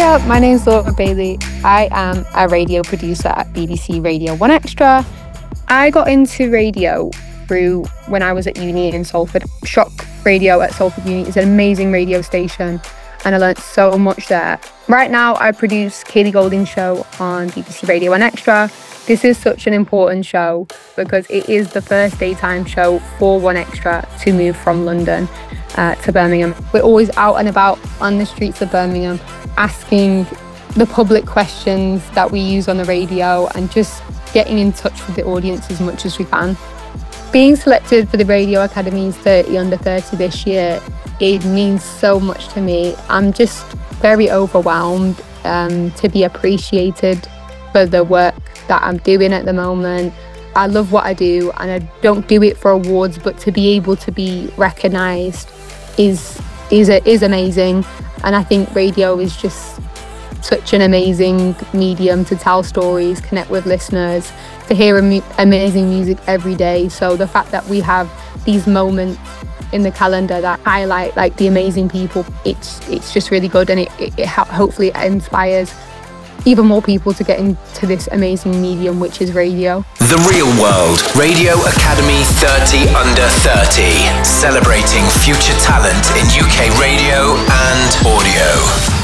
Hiya, my name's Laura Bailey. I am a radio producer at BBC Radio 1 Extra. I got into radio through when I was at uni in Salford. Shock Radio at Salford Uni is an amazing radio station, and I learnt so much there. Right now, I produce Kaylee Golding's show on BBC Radio 1 Extra. This is such an important show because it is the first daytime show for 1 Extra to move from London to Birmingham. We're always out and about on the streets of Birmingham, asking the public questions that we use on the radio and just getting in touch with the audience as much as we can. Being selected for the Radio Academy's 30 Under 30 this year, it means so much to me. I'm just very overwhelmed to be appreciated for the work that I'm doing at the moment. I love what I do, and I don't do it for awards, but to be able to be recognised is amazing. And I think radio is just such an amazing medium to tell stories, connect with listeners, to hear amazing music every day. So the fact that we have these moments in the calendar that highlight like the amazing people, it's just really good, and it hopefully inspires even more people to get into this amazing medium, which is radio. The Real World Radio Academy 30 Under 30, celebrating future talent in UK radio and audio.